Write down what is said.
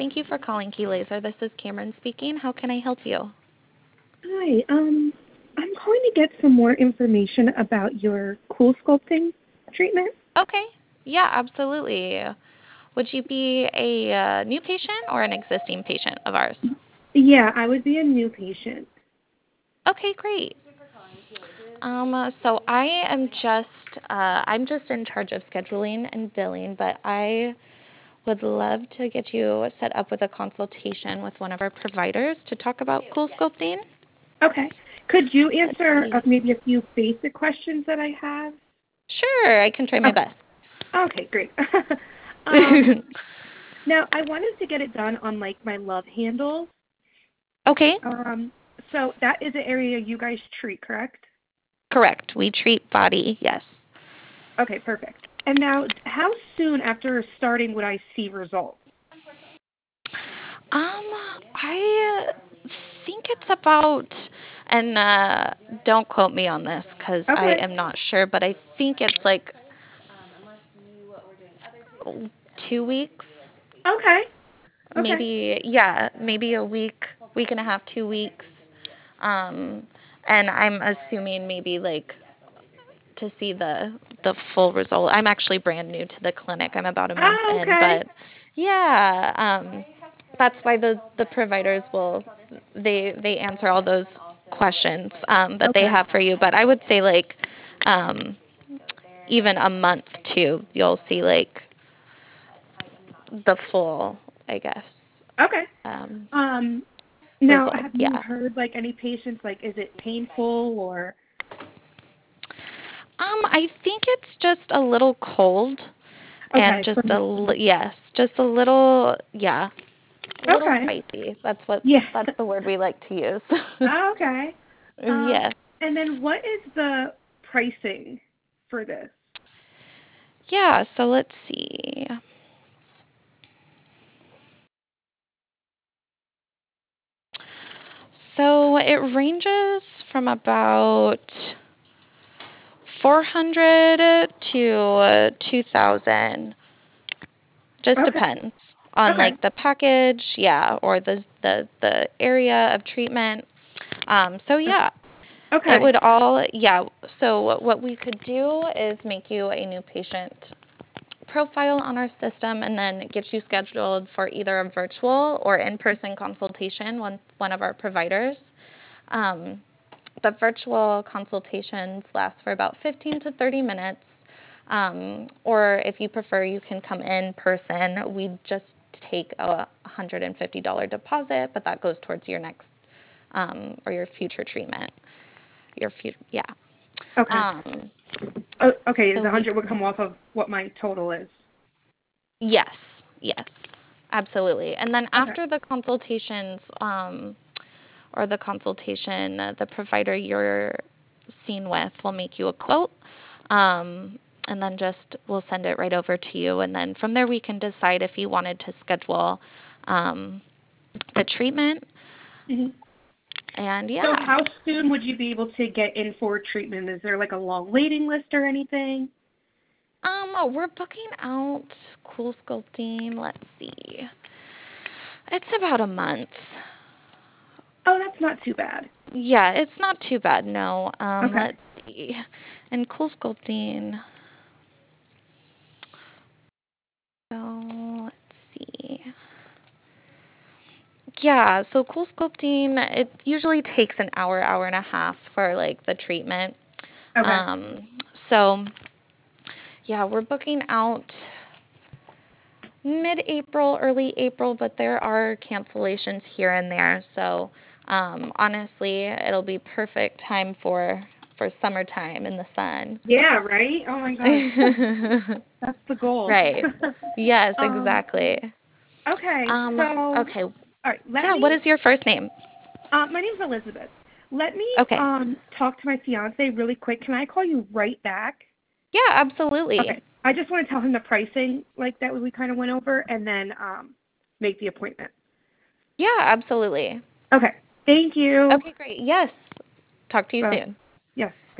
Thank you for calling Key Laser. This is Cameron speaking. How can I help you? Hi, I'm calling to get some more information about your cool sculpting treatment. Okay. Yeah, absolutely. Would you be a new patient or an existing patient of ours? Yeah, I would be a new patient. Okay, great. So I'm just in charge of scheduling and billing, but I would love to get you set up with a consultation with one of our providers to talk about cool sculpting. Okay. Could you Let's answer see. maybe a few basic questions that I have? Sure, I can try my Okay. best. Okay, great. um, Now I wanted to get it done on like my love handles. Okay, Um, so that is an area you guys treat, correct? correct. We treat body, yes. Okay, perfect. And now, how soon after starting would I see results? Um, I think it's about, and don't quote me on this because I Okay. am not sure, but I think it's like 2 weeks, Okay. Okay. maybe, yeah, maybe a week and a half, 2 weeks. Um, and I'm assuming maybe like to see the full result. I'm actually brand new to the clinic. I'm about a month Oh, in, okay. but yeah, that's why the providers will they answer all those questions that they Okay. have for you. But I would say like um, even a month too, you'll see like the full, I guess. Okay. Um, Um, Now, Result. have you Yeah. heard like any patients like is it painful or I think it's just a little cold and okay, just from yes, just a little, yeah, a little okay. spicy. Yeah. That's the word we like to use. Oh, okay. Um, Yes. and then what is the pricing for this? Yeah, so let's see. So it ranges from about 400 to 2000. Just Okay. depends on Okay. like the package, yeah, or the area of treatment. So yeah, it Okay. would all, yeah. So what we could do is make you a new patient profile on our system and then get you scheduled for either a virtual or in-person consultation with one of our providers. Um, the virtual consultations last for about 15 to 30 minutes. Or if you prefer, you can come in person. We just take a $150 deposit, but that goes towards your next or your future treatment. Yeah. Okay. Um, Oh, okay, so the we 100 would come off of what my total is. Yes, yes, absolutely. And then Okay. after the consultations, or the consultation, the provider you're seen with will make you a quote, and then just we'll send it right over to you. And then from there, we can decide if you wanted to schedule a treatment. hmm And So yeah, how soon would you be able to get in for treatment? Is there like a long waiting list or anything? we're booking out Cool Sculpting. Let's see, it's about a month. Oh, that's not too bad. Yeah, it's not too bad, no. Okay. Let's see. And Cool Sculpting. So let's see. Yeah, so Cool Sculpting, it usually takes an hour, hour and a half for like the treatment. Okay. Um, so yeah, we're booking out mid-April, early April, but there are cancellations here and there. So honestly, it'll be perfect time for summertime in the sun. Yeah, right? Oh my gosh. That's the goal. Right. Yes, um, exactly. okay, so all Okay. right, let Yeah, what me is your first name? my name's Elizabeth. Let me Okay. talk to my fiance really quick. Can I call you right back? Yeah, absolutely. Okay. I just want to tell him the pricing like that we kind of went over and then make the appointment. Yeah, absolutely. Okay. Thank you. Okay, great. Yes. Talk to you Uh, soon. yes.